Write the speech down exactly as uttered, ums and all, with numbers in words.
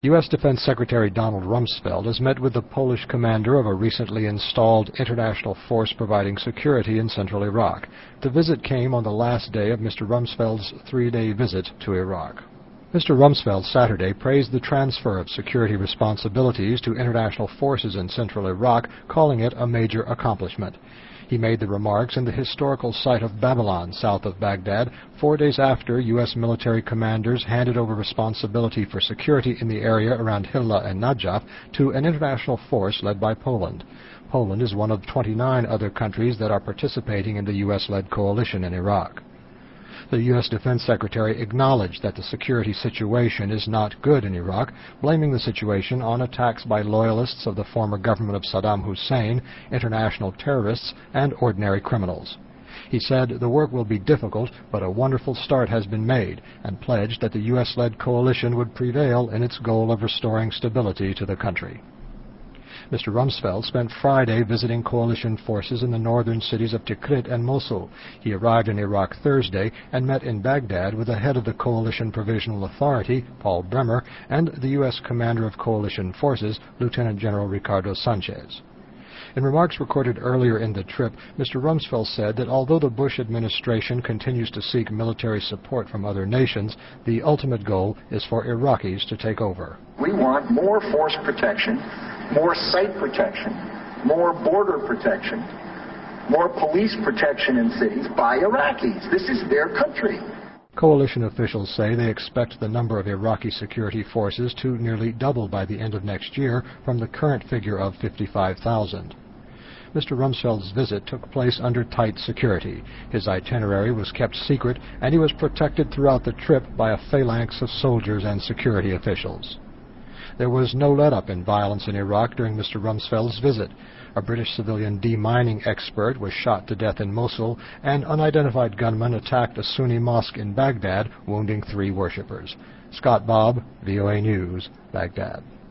U S Defense Secretary Donald Rumsfeld has met with the Polish commander of a recently installed international force providing security in central Iraq. The visit came on the last day of Mister Rumsfeld's three-day visit to Iraq. Mister Rumsfeld Saturday praised the transfer of security responsibilities to international forces in central Iraq, calling it a major accomplishment. He made the remarks in the historical site of Babylon, south of Baghdad, four days after U S military commanders handed over responsibility for security in the area around Hilla and Najaf to an international force led by Poland. Poland is one of twenty-nine other countries that are participating in the U S-led coalition in Iraq. The U S Defense Secretary acknowledged that the security situation is not good in Iraq, blaming the situation on attacks by loyalists of the former government of Saddam Hussein, international terrorists, and ordinary criminals. He said the work will be difficult, but a wonderful start has been made, and pledged that the U S-led coalition would prevail in its goal of restoring stability to the country. Mister Rumsfeld spent Friday visiting coalition forces in the northern cities of Tikrit and Mosul. He arrived in Iraq Thursday and met in Baghdad with the head of the Coalition Provisional Authority, Paul Bremer, and the U S Commander of Coalition Forces, Lieutenant General Ricardo Sanchez. In remarks recorded earlier in the trip, Mister Rumsfeld said that although the Bush administration continues to seek military support from other nations, the ultimate goal is for Iraqis to take over. We want more force protection, more site protection, more border protection, more police protection in cities by Iraqis. This is their country. Coalition officials say they expect the number of Iraqi security forces to nearly double by the end of next year from the current figure of fifty-five thousand. Mister Rumsfeld's visit took place under tight security. His itinerary was kept secret, and he was protected throughout the trip by a phalanx of soldiers and security officials. There was no let-up in violence in Iraq during Mister Rumsfeld's visit. A British civilian demining expert was shot to death in Mosul, and unidentified gunmen attacked a Sunni mosque in Baghdad, wounding three worshippers. Scott Bobb, V O A News, Baghdad.